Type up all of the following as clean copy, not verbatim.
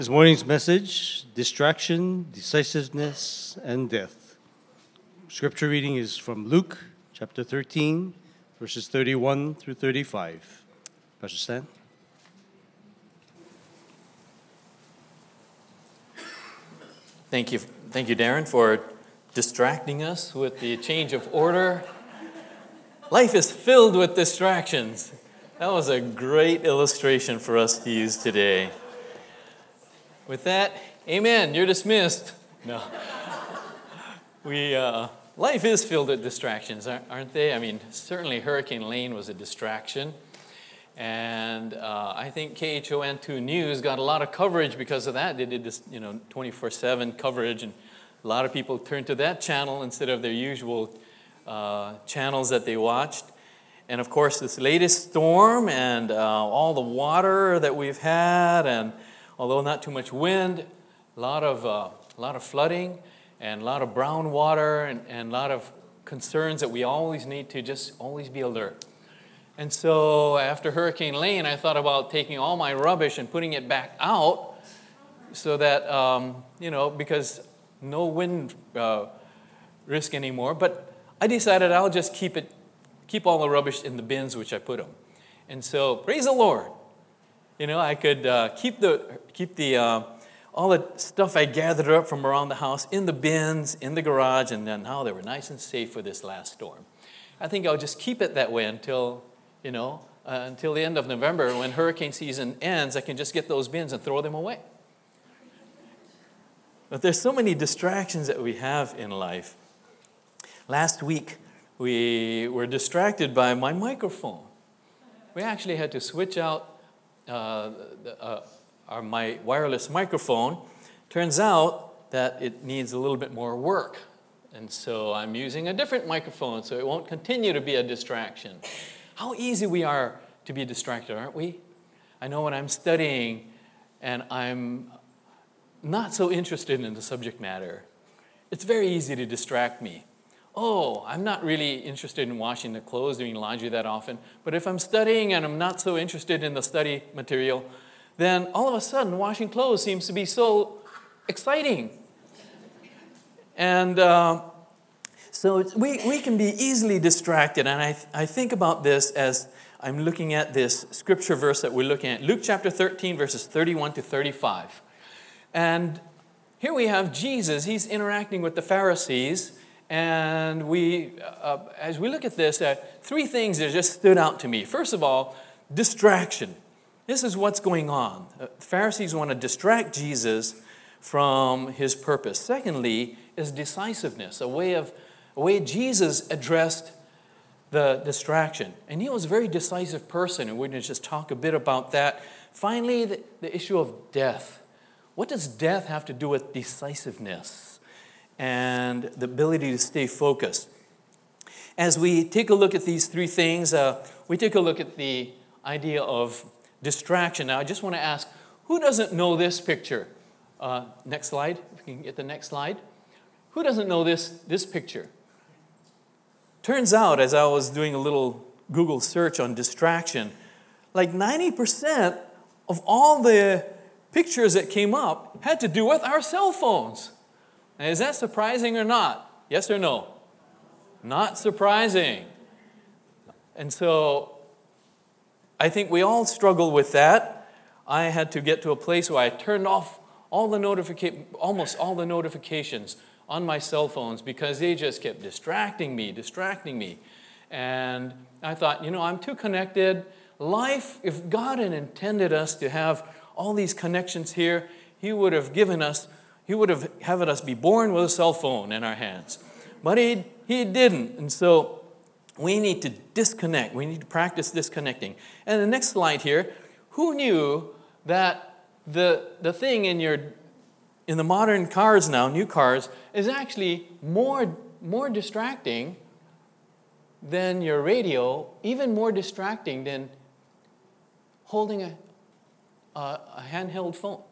This morning's message, distraction, decisiveness, and death. Scripture reading is from Luke chapter 13, verses 31 through 35. Pastor Stan. Thank you, Darren, for distracting us with the change of order. Life is filled with distractions. That was a great illustration for us to use today. With that, amen, you're dismissed. No. Life is filled with distractions, aren't they? I mean, certainly Hurricane Lane was a distraction. And I think KHON2 News got a lot of coverage because of that. They did this, 24/7 coverage, and a lot of people turned to that channel instead of their usual channels that they watched. And of course, this latest storm and all the water that we've had, and although not too much wind, a lot of flooding and a lot of brown water and a lot of concerns that we always need to just always be alert. And so after Hurricane Lane, I thought about taking all my rubbish and putting it back out so that, because no wind risk anymore. But I decided I'll just keep all the rubbish in the bins which I put them. And so, praise the Lord. I could keep all the stuff I gathered up from around the house in the bins, in the garage, and then now they were nice and safe for this last storm. I think I'll just keep it that way until the end of November. When hurricane season ends, I can just get those bins and throw them away. But there's so many distractions that we have in life. Last week, we were distracted by my microphone. We actually had to switch out my wireless microphone. Turns out that it needs a little bit more work. And so I'm using a different microphone so it won't continue to be a distraction. How easy we are to be distracted, aren't we? I know when I'm studying and I'm not so interested in the subject matter, it's very easy to distract me. Oh, I'm not really interested in washing the clothes, doing laundry that often. But if I'm studying and I'm not so interested in the study material, then all of a sudden washing clothes seems to be so exciting. And so we can be easily distracted. And I think about this as I'm looking at this scripture verse that we're looking at, Luke chapter 13, verses 31 to 35. And here we have Jesus. He's interacting with the Pharisees. And as we look at this, three things that just stood out to me. First of all, distraction. This is what's going on. The Pharisees want to distract Jesus from his purpose. Secondly, is decisiveness, a way Jesus addressed the distraction. And he was a very decisive person, and we're going to just talk a bit about that. Finally, the issue of death. What does death have to do with decisiveness and the ability to stay focused? As we take a look at these three things, we take a look at the idea of distraction. Now, I just want to ask, who doesn't know this picture? Next slide, if we can get the next slide. Who doesn't know this picture? Turns out, as I was doing a little Google search on distraction, like 90% of all the pictures that came up had to do with our cell phones. Now, is that surprising or not? Yes or no? Not surprising. And so I think we all struggle with that. I had to get to a place where I turned off almost all the notifications on my cell phones because they just kept distracting me. And I thought, I'm too connected. Life, if God had intended us to have all these connections here, He would have had us be born with a cell phone in our hands. But He didn't. And so we need to disconnect. We need to practice disconnecting. And the next slide here, who knew that the thing in the modern cars now, new cars, is actually more distracting than your radio, even more distracting than holding a handheld phone.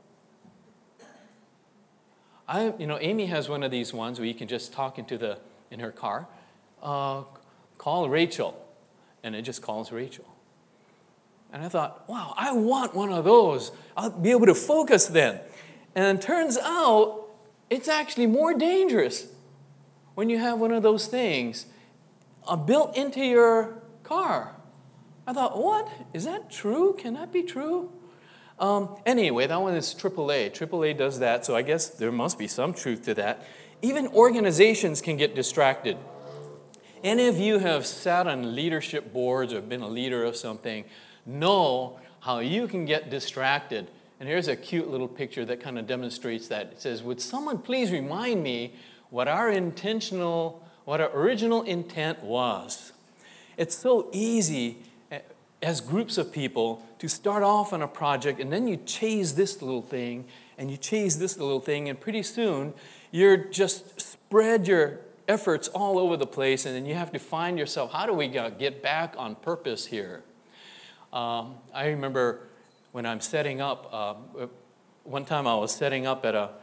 Amy has one of these ones where you can just talk in her car. Call Rachel, and it just calls Rachel. And I thought, wow, I want one of those. I'll be able to focus then. And it turns out it's actually more dangerous when you have one of those things built into your car. I thought, what? Is that true? Can that be true? Anyway, that one is AAA. AAA does that, so I guess there must be some truth to that. Even organizations can get distracted. Any of you have sat on leadership boards or been a leader of something, know how you can get distracted. And here's a cute little picture that kind of demonstrates that. It says, would someone please remind me what our original intent was? It's so easy as groups of people to start off on a project, and then you chase this little thing, and you chase this little thing, and pretty soon you're just spread your efforts all over the place, and then you have to find yourself, how do we get back on purpose here? I remember when I'm setting up, one time I was setting up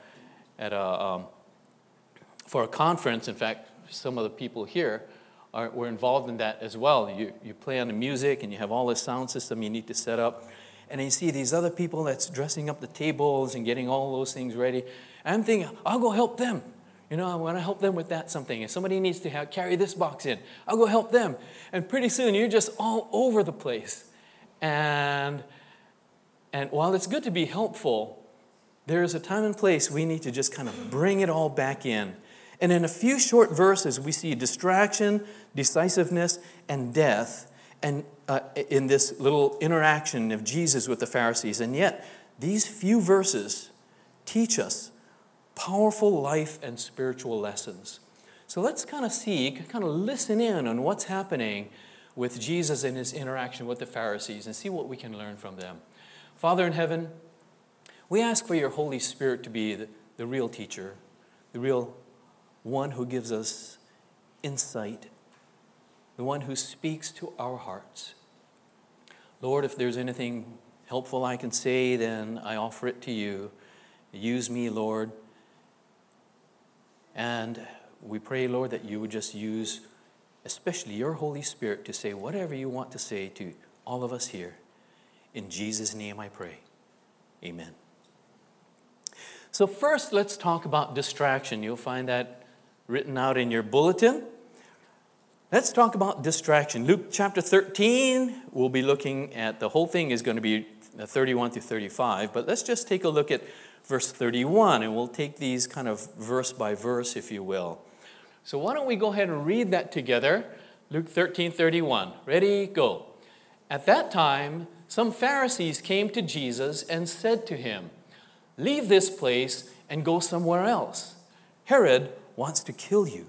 for a conference. In fact, some of the people here were involved in that as well. You play on the music and you have all this sound system you need to set up. And then you see these other people that's dressing up the tables and getting all those things ready. And I'm thinking, I'll go help them. You know, I want to help them with that something. If somebody needs to carry this box in, I'll go help them. And pretty soon you're just all over the place. And while it's good to be helpful, there is a time and place we need to just kind of bring it all back in. And in a few short verses, we see distraction, decisiveness, and death, and in this little interaction of Jesus with the Pharisees. And yet, these few verses teach us powerful life and spiritual lessons. So let's kind of listen in on what's happening with Jesus and his interaction with the Pharisees and see what we can learn from them. Father in heaven, we ask for your Holy Spirit to be the real teacher, the real one who gives us insight, the one who speaks to our hearts. Lord, if there's anything helpful I can say, then I offer it to you. Use me, Lord. And we pray, Lord, that you would just use especially your Holy Spirit to say whatever you want to say to all of us here. In Jesus' name I pray. Amen. So first, let's talk about distraction. You'll find that written out in your bulletin. Let's talk about distraction. Luke chapter 13, we'll be looking at, the whole thing is going to be 31 through 35, but let's just take a look at verse 31, and we'll take these kind of verse by verse, if you will. So why don't we go ahead and read that together? Luke 13:31. Ready? Go. At that time, some Pharisees came to Jesus and said to him, "Leave this place and go somewhere else. Herod wants to kill you."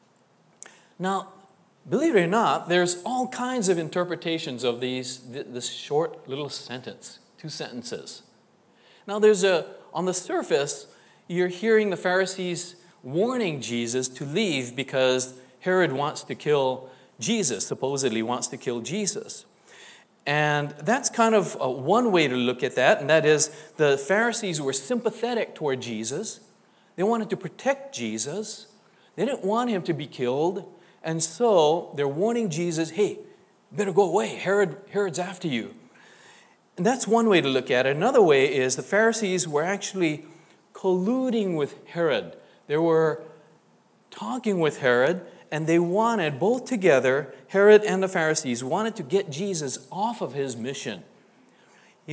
Now, believe it or not, there's all kinds of interpretations of this short little sentence, 2 sentences. Now, on the surface, you're hearing the Pharisees warning Jesus to leave because Herod wants to kill Jesus, supposedly wants to kill Jesus. And that's kind of one way to look at that, and that is the Pharisees were sympathetic toward Jesus. They wanted to protect Jesus. They didn't want him to be killed. And so they're warning Jesus, hey, better go away. Herod's after you. And that's one way to look at it. Another way is the Pharisees were actually colluding with Herod. They were talking with Herod, and they wanted, both together, Herod and the Pharisees wanted to get Jesus off of his mission. They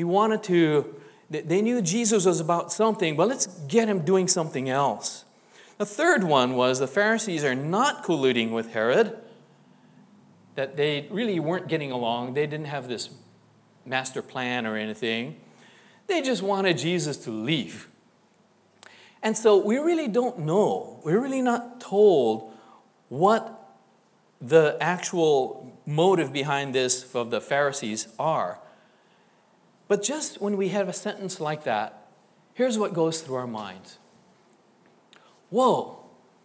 knew Jesus was about something, but let's get him doing something else. The third one was the Pharisees are not colluding with Herod, that they really weren't getting along. They didn't have this master plan or anything. They just wanted Jesus to leave. And so we really don't know. We're really not told what the actual motive behind this of the Pharisees are. But just when we have a sentence like that, here's what goes through our minds. Whoa,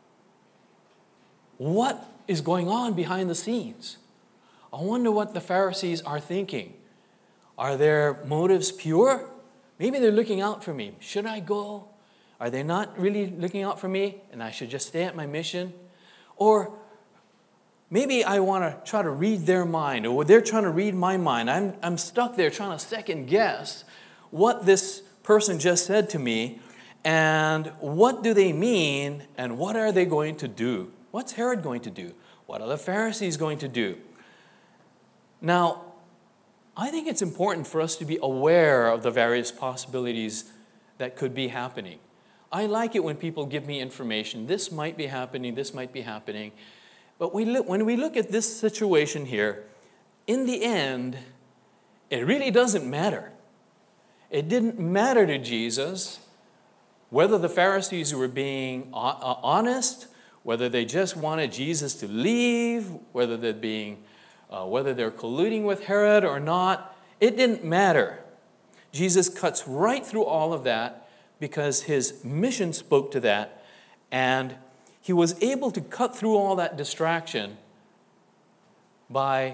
what is going on behind the scenes? I wonder what the Pharisees are thinking. Are their motives pure? Maybe they're looking out for me. Should I go? Are they not really looking out for me and I should just stay at my mission? Or Maybe I want to try to read their mind, or they're trying to read my mind. I'm stuck there trying to second guess what this person just said to me, and what do they mean, and what are they going to do? What's Herod going to do? What are the Pharisees going to do? Now, I think it's important for us to be aware of the various possibilities that could be happening. I like it when people give me information. This might be happening, this might be happening. But when we look at this situation here, in the end, it really doesn't matter. It didn't matter to Jesus whether the Pharisees were being honest, whether they just wanted Jesus to leave, whether they're colluding with Herod or not. It didn't matter. Jesus cuts right through all of that because his mission spoke to that, and he was able to cut through all that distraction by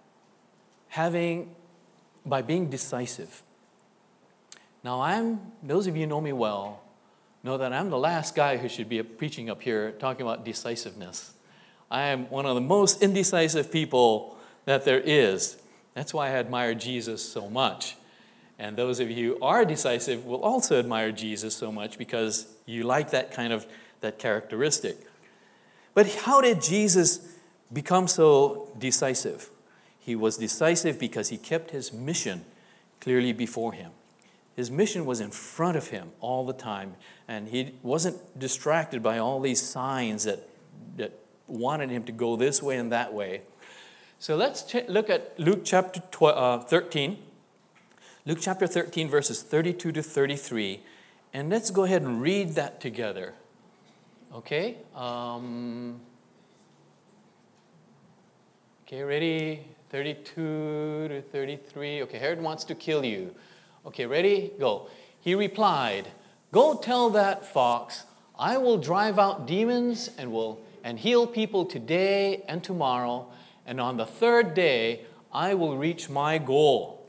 being decisive. Now, those of you who know me well know that I'm the last guy who should be preaching up here talking about decisiveness. I am one of the most indecisive people that there is. That's why I admire Jesus so much. And those of you who are decisive will also admire Jesus so much because you like that characteristic. But how did Jesus become so decisive? He was decisive because he kept his mission clearly before him. His mission was in front of him all the time, and he wasn't distracted by all these signs that wanted him to go this way and that way. So let's look at Luke chapter 13. Luke chapter 13, verses 32 to 33. And let's go ahead and read that together. Okay? Okay, ready? 32 to 33. Okay, Herod wants to kill you. Okay, ready? Go. He replied, "Go tell that fox, I will drive out demons and heal people today and tomorrow, and on the third day I will reach my goal."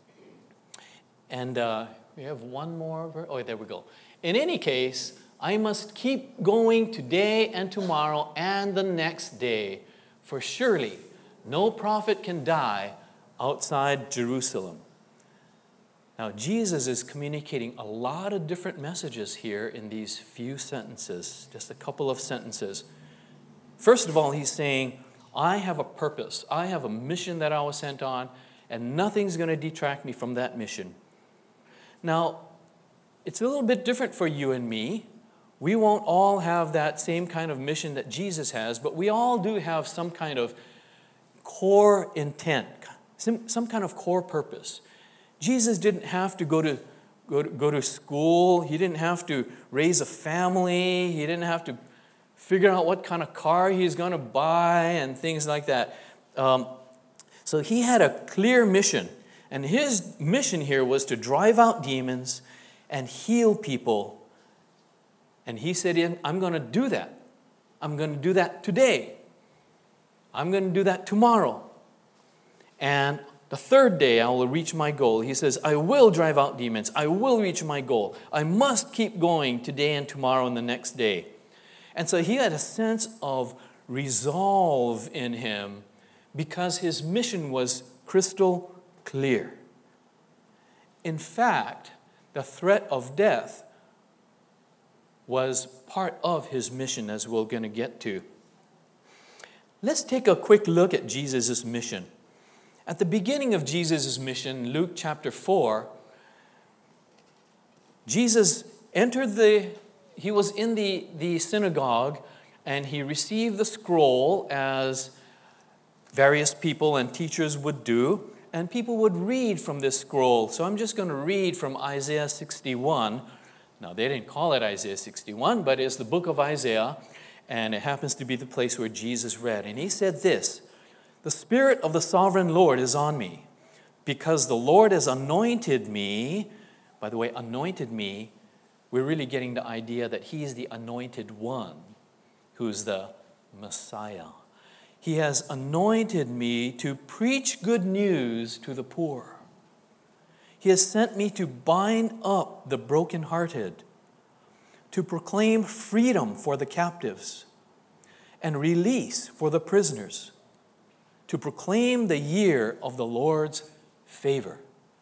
And we have one more. Oh, there we go. "In any case, I must keep going today and tomorrow and the next day, for surely no prophet can die outside Jerusalem." Now, Jesus is communicating a lot of different messages here in these few sentences, just a couple of sentences. First of all, he's saying, I have a purpose. I have a mission that I was sent on, and nothing's going to detract me from that mission. Now, it's a little bit different for you and me. We won't all have that same kind of mission that Jesus has, but we all do have some kind of core intent, some kind of core purpose. Jesus didn't have to go to school. He didn't have to raise a family. He didn't have to figure out what kind of car he's going to buy and things like that. So he had a clear mission. And his mission here was to drive out demons and heal people. And he said, I'm going to do that. I'm going to do that today. I'm going to do that tomorrow. And the third day I will reach my goal. He says, I will drive out demons. I will reach my goal. I must keep going today and tomorrow and the next day. And so he had a sense of resolve in him because his mission was crystal clear. In fact, the threat of death was part of his mission, as we're going to get to. Let's take a quick look at Jesus' mission. At the beginning of Jesus' mission, Luke chapter 4, Jesus he was in the synagogue, and he received the scroll as various people and teachers would do, and people would read from this scroll. So I'm just going to read from Isaiah 61. Now, they didn't call it Isaiah 61, but it's the book of Isaiah, and it happens to be the place where Jesus read. And he said this, "The Spirit of the Sovereign Lord is on me, because the Lord has anointed me." By the way, anointed me, we're really getting the idea that he is the anointed one, who's the Messiah. He has anointed me to preach good news to the poor. He has sent me to bind up the brokenhearted, to proclaim freedom for the captives, and release for the prisoners, to proclaim the year of the Lord's favor.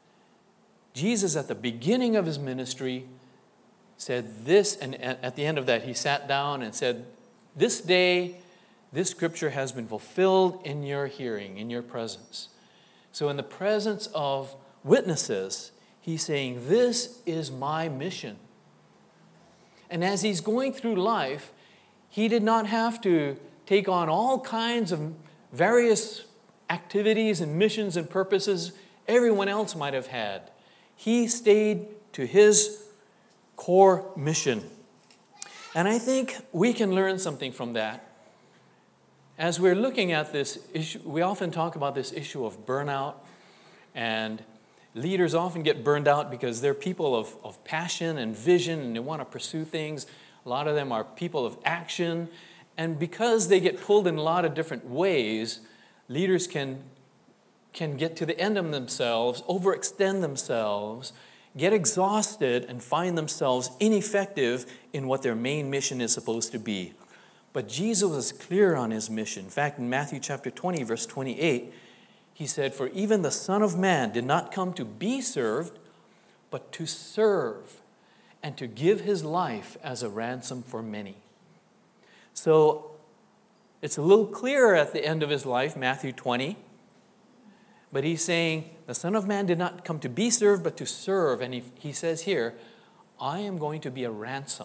Jesus, at the beginning of his ministry, said this, and at the end of that, he sat down and said, "This day, this scripture has been fulfilled in your hearing, in your presence." So in the presence of witnesses, he's saying, this is my mission. And as he's going through life, he did not have to take on all kinds of various activities and missions and purposes everyone else might have had. He stayed to his core mission. And I think we can learn something from that. As we're looking at this issue, we often talk about this issue of burnout, and leaders often get burned out because they're people of passion and vision, and they want to pursue things. A lot of them are people of action, and because they get pulled in a lot of different ways, leaders can get to the end of themselves, overextend themselves, get exhausted, and find themselves ineffective in what their main mission is supposed to be. But Jesus was clear on his mission. In fact, in Matthew chapter 20, verse 28, he said, "For even the Son of Man did not come to be served, but to serve, and to give his life as a ransom for many." So it's a little clearer at the end of his life, Matthew 20. But he's saying, the Son of Man did not come to be served, but to serve. And he says here, I am going to be a ransom.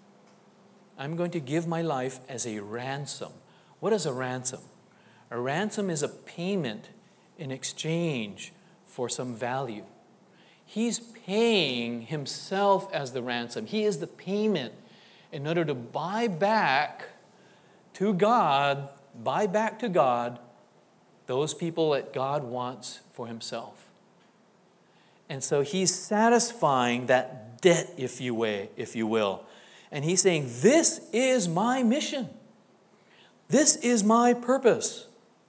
I'm going to give my life as a ransom. What is a ransom? A ransom is a payment in exchange for some value. He's paying himself as the ransom. He is the payment in order to buy back to God those people that God wants for himself. And so he's satisfying that debt, if you will. And he's saying, this is my mission. This is my purpose.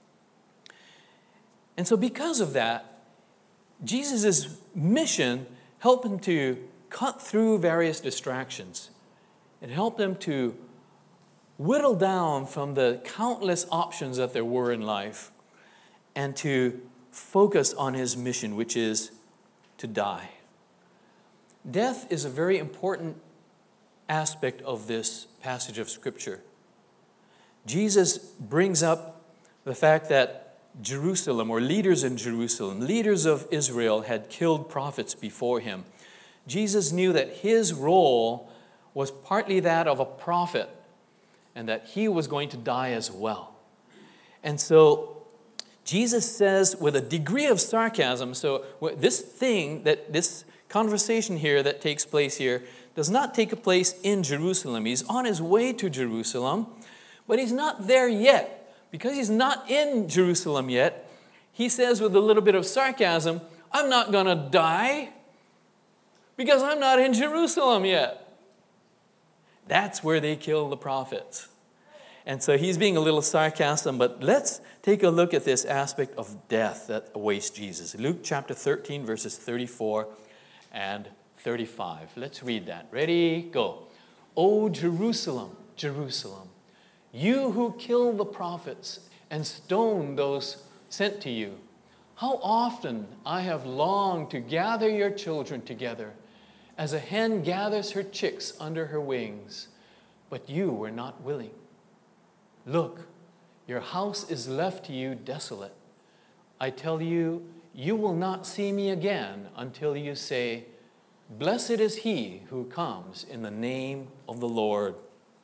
And so because of that, Jesus' mission helped him to cut through various distractions. It helped him to whittle down from the countless options that there were in life and to focus on his mission, which is to die. Death is a very important aspect of this passage of Scripture. Jesus brings up the fact that Jerusalem, or leaders in Jerusalem, leaders of Israel, had killed prophets before him. Jesus knew that his role was partly that of a prophet and that he was going to die as well. And so Jesus says with a degree of sarcasm, so this conversation here that takes place here does not take place in Jerusalem. He's on his way to Jerusalem, but he's not there yet. Because he's not in Jerusalem yet, he says with a little bit of sarcasm, I'm not going to die because I'm not in Jerusalem yet. That's where they kill the prophets. And so he's being a little sarcastic, but let's take a look at this aspect of death that awaits Jesus. Luke chapter 13, verses 34 and 35. Let's read that. Ready? Go. O Jerusalem, Jerusalem, you who kill the prophets and stone those sent to you, how often I have longed to gather your children together, as a hen gathers her chicks under her wings, but you were not willing. Look, your house is left to you desolate. I tell you, you will not see me again until you say, Blessed is he who comes in the name of the Lord.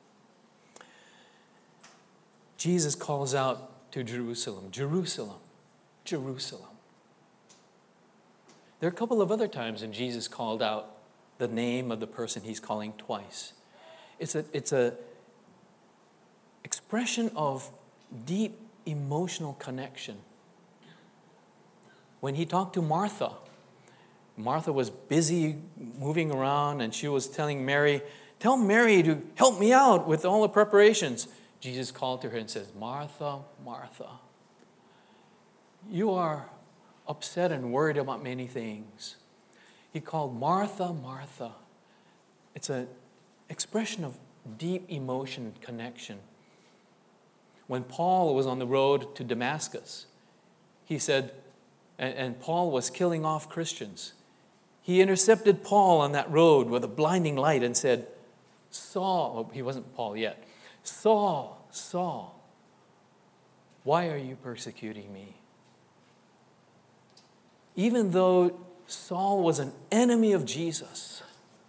Jesus calls out to Jerusalem, Jerusalem, Jerusalem. There are a couple of other times when Jesus called out the name of the person he's calling twice. It's a expression of deep emotional connection. When he talked to Martha, Martha was busy moving around and she was telling Mary, tell Mary to help me out with all the preparations. Jesus called to her and says, Martha, Martha, you are upset and worried about many things. He called Martha, Martha. It's an expression of deep emotion and connection. when Paul was on the road to Damascus. He said, and Paul was killing off Christians. He intercepted Paul on that road with a blinding light and said, Saul, oh, he wasn't Paul yet, Saul, Saul, why are you persecuting me? Even though Saul was an enemy of Jesus,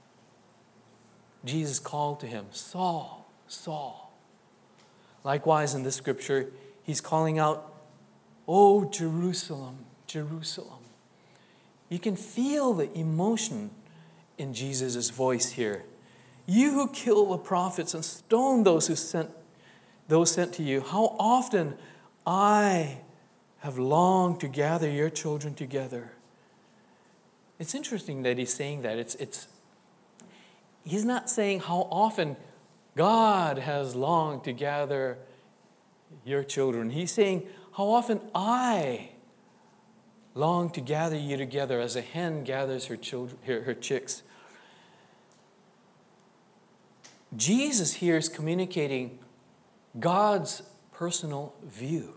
Jesus called to him, Saul, Saul. Likewise, in this scripture, he's calling out, Oh, Jerusalem, Jerusalem. You can feel the emotion in Jesus' voice here. You who kill the prophets and stone those sent to you, how often I have longed to gather your children together. It's interesting that he's saying that. He's not saying how often God has longed to gather your children. He's saying how often I long to gather you together as a hen gathers her chicks. Jesus here is communicating God's personal view.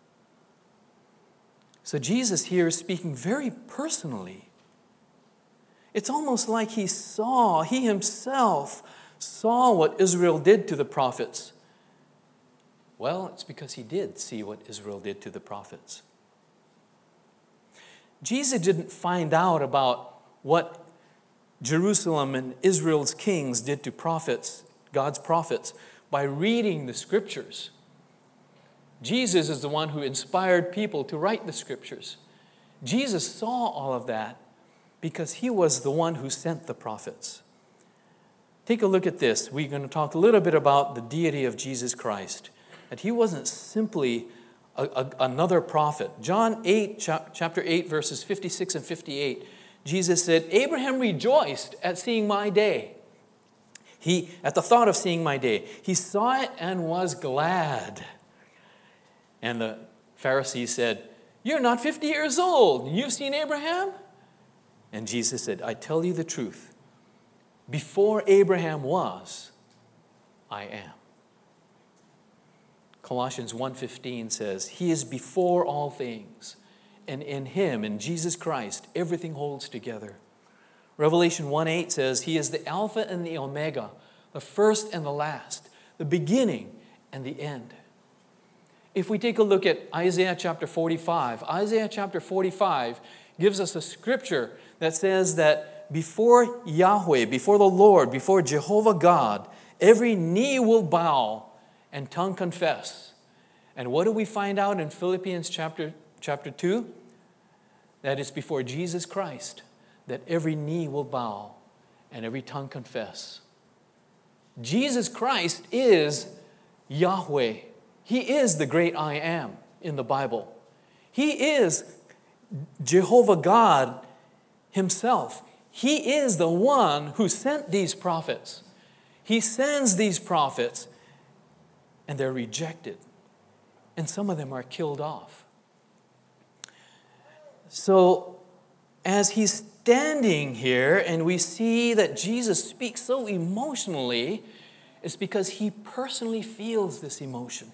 So Jesus here is speaking very personally. It's almost like he himself saw what Israel did to the prophets. Well, it's because he did see what Israel did to the prophets. Jesus didn't find out about what Jerusalem and Israel's kings did to prophets, God's prophets, by reading the scriptures. Jesus is the one who inspired people to write the scriptures. Jesus saw all of that because he was the one who sent the prophets. Take a look at this. We're going to talk a little bit about the deity of Jesus Christ. That he wasn't simply another prophet. John 8, chapter 8, verses 56 and 58, Jesus said, Abraham rejoiced at seeing my day. At the thought of seeing my day. He saw it and was glad. And the Pharisees said, you're not 50 years old. You've seen Abraham? And Jesus said, I tell you the truth. Before Abraham was, I am. Colossians 1:15 says, He is before all things, and in Him, in Jesus Christ, everything holds together. Revelation 1:8 says, He is the Alpha and the Omega, the first and the last, the beginning and the end. If we take a look at Isaiah chapter 45, Isaiah chapter 45 gives us a scripture that says that before Yahweh, before the Lord, before Jehovah God, every knee will bow and tongue confess. And what do we find out in Philippians chapter 2? That it's before Jesus Christ that every knee will bow and every tongue confess. Jesus Christ is Yahweh. He is the great I am in the Bible. He is Jehovah God himself. He is the one who sent these prophets. He sends these prophets and they're rejected. And some of them are killed off. So, as he's standing here and we see that Jesus speaks so emotionally, it's because he personally feels this emotion.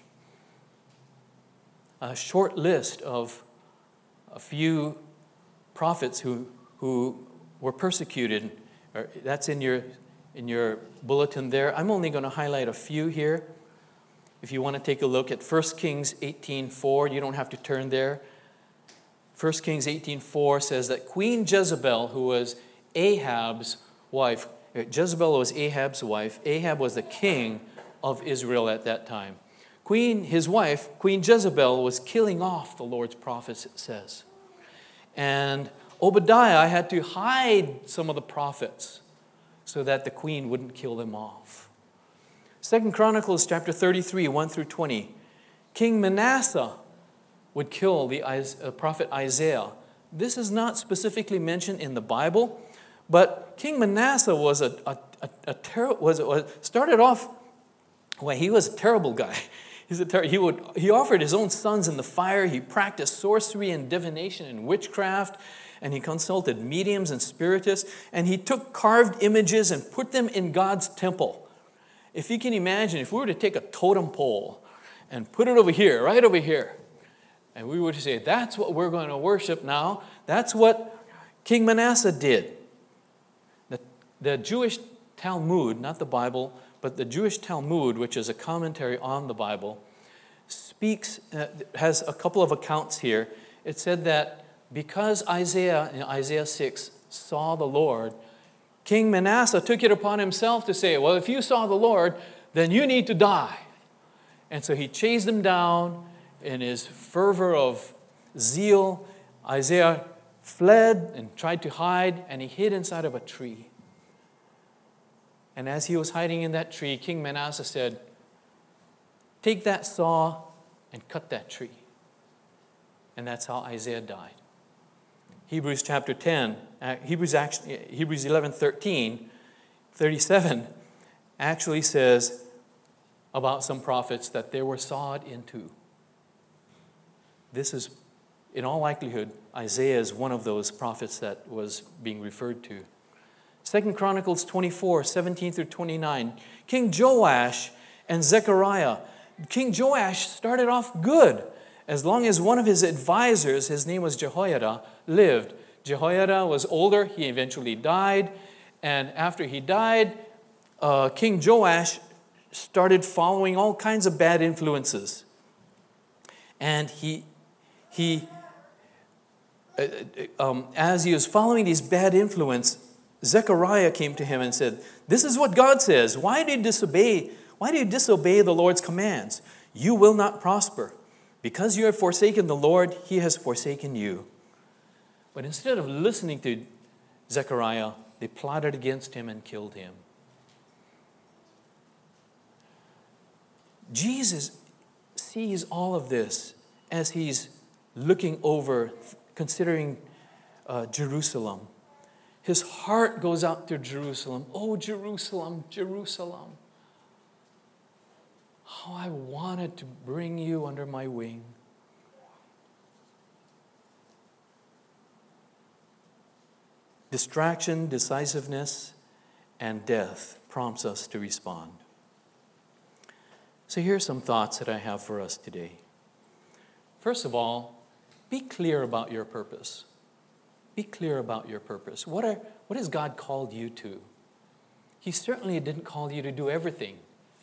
A short list of a few prophets who were persecuted, that's in your bulletin there. I'm only going to highlight a few here. If you want to take a look at 1 Kings 18:4, you don't have to turn there. 1 Kings 18:4 says that Queen Jezebel, who was Ahab's wife, Jezebel was Ahab's wife. Ahab was the king of Israel at that time. His wife, Queen Jezebel, was killing off the Lord's prophets, it says. And Obadiah had to hide some of the prophets so that the queen wouldn't kill them off. 2 Chronicles chapter 33, 1 through 20. King Manasseh would kill the prophet Isaiah. This is not specifically mentioned in the Bible, but King Manasseh was started off, well, he was a terrible guy. He offered his own sons in the fire. He practiced sorcery and divination and witchcraft, and he consulted mediums and spiritists, and he took carved images and put them in God's temple. If you can imagine, if we were to take a totem pole and put it over here, right over here. And we would say, that's what we're going to worship now. That's what King Manasseh did. The Jewish Talmud, not the Bible, but the Jewish Talmud, which is a commentary on the Bible, has a couple of accounts here. It said that because Isaiah, in Isaiah 6, saw the Lord, King Manasseh took it upon himself to say, well, if you saw the Lord, then you need to die. And so he chased him down in his fervor of zeal. Isaiah fled and tried to hide, and he hid inside of a tree. And as he was hiding in that tree, King Manasseh said, take that saw and cut that tree. And that's how Isaiah died. Hebrews chapter 10, Hebrews 11:13, 37 actually says about some prophets that they were sawed in two. This is, in all likelihood, Isaiah is one of those prophets that was being referred to. 2 Chronicles 24, 17 through 29. King Joash and Zechariah. King Joash started off good as long as one of his advisors, his name was Jehoiada, lived. Jehoiada was older. He eventually died. And after he died, King Joash started following all kinds of bad influences. And as he was following these bad influences, Zechariah came to him and said, this is what God says. Why do you disobey the Lord's commands? You will not prosper. Because you have forsaken the Lord, he has forsaken you. But instead of listening to Zechariah, they plotted against him and killed him. Jesus sees all of this as he's looking over, considering Jerusalem. His heart goes out to Jerusalem. Oh, Jerusalem, Jerusalem. How I wanted to bring you under my wing. Distraction, decisiveness, and death prompts us to respond. So here's some thoughts that I have for us today. First of all, be clear about your purpose. Be clear about your purpose. What has God called you to? He certainly didn't call you to do everything.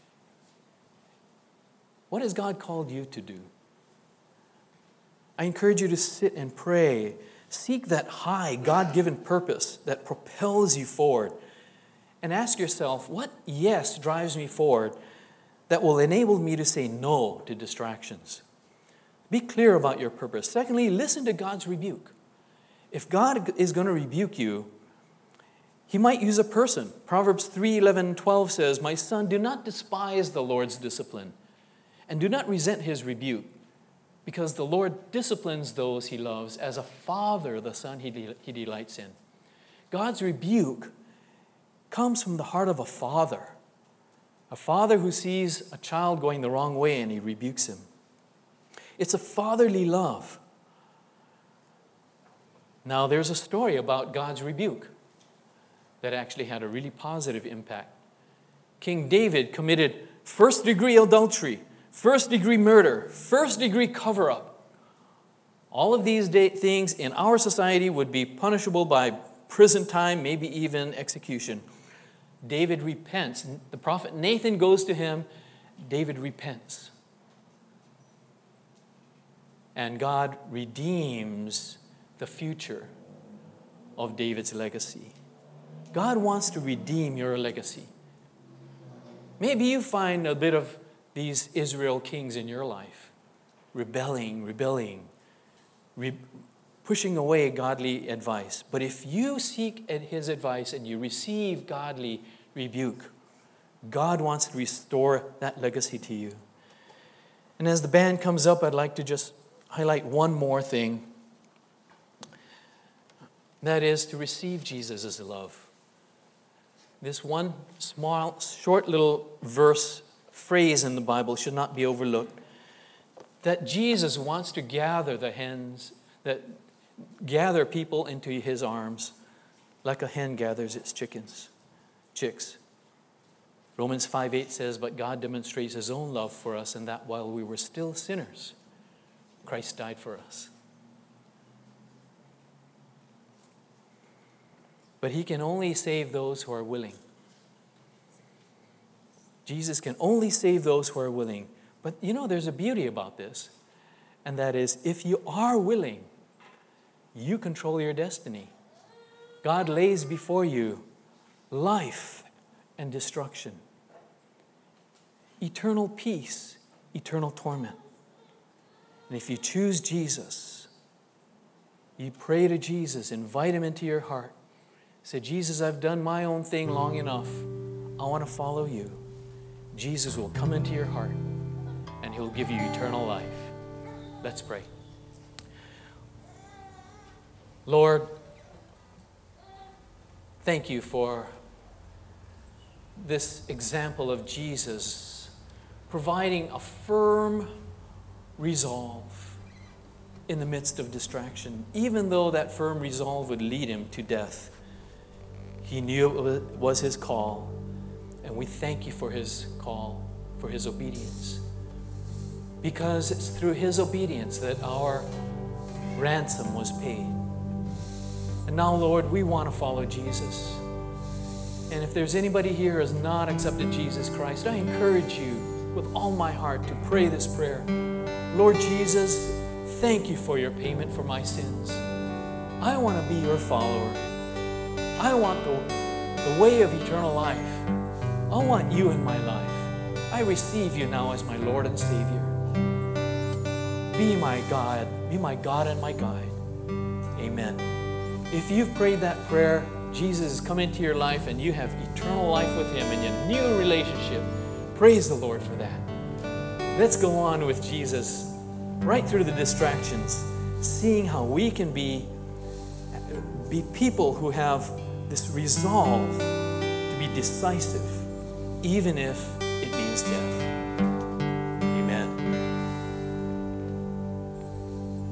What has God called you to do? I encourage you to sit and pray. Seek that high, God-given purpose that propels you forward. And ask yourself, what yes drives me forward that will enable me to say no to distractions? Be clear about your purpose. Secondly, listen to God's rebuke. If God is going to rebuke you, he might use a person. Proverbs 3:11-12 says, my son, do not despise the Lord's discipline, and do not resent his rebuke, because the Lord disciplines those he loves as a father the son he delights in. God's rebuke comes from the heart of a father who sees a child going the wrong way and he rebukes him. It's a fatherly love. Now, there's a story about God's rebuke that actually had a really positive impact. King David committed first-degree adultery, first-degree murder, first-degree cover-up. All of these things in our society would be punishable by prison time, maybe even execution. David repents. The prophet Nathan goes to him. David repents. And God redeems the future of David's legacy. God wants to redeem your legacy. Maybe you find a bit of these Israel kings in your life, rebelling, pushing away godly advice. But if you seek his advice and you receive godly rebuke, God wants to restore that legacy to you. And as the band comes up, I'd like to just highlight one more thing. That is to receive Jesus as love. This one small, short little phrase in the Bible should not be overlooked. That Jesus wants to gather gather people into his arms like a hen gathers its chicks. Romans 5:8 says, "But God demonstrates his own love for us in that while we were still sinners, Christ died for us." But he can only save those who are willing. Jesus can only save those who are willing. But you know, there's a beauty about this. And that is, if you are willing, you control your destiny. God lays before you life and destruction, eternal peace, eternal torment. And if you choose Jesus, you pray to Jesus, invite him into your heart. Say, "Jesus, I've done my own thing long enough. I want to follow you." Jesus will come into your heart and he'll give you eternal life. Let's pray. Lord, thank you for this example of Jesus providing a firm resolve in the midst of distraction. Even though that firm resolve would lead him to death, he knew it was his call. And we thank you for his call, for his obedience. Because it's through his obedience that our ransom was paid. And now, Lord, we want to follow Jesus. And if there's anybody here who has not accepted Jesus Christ, I encourage you with all my heart to pray this prayer. Lord Jesus, thank you for your payment for my sins. I want to be your follower. I want the way of eternal life. I want you in my life. I receive you now as my Lord and Savior. Be my God and my guide. Amen. If you've prayed that prayer, Jesus has come into your life and you have eternal life with him and a new relationship. Praise the Lord for that. Let's go on with Jesus right through the distractions, seeing how we can be people who have this resolve to be decisive, even if it means death.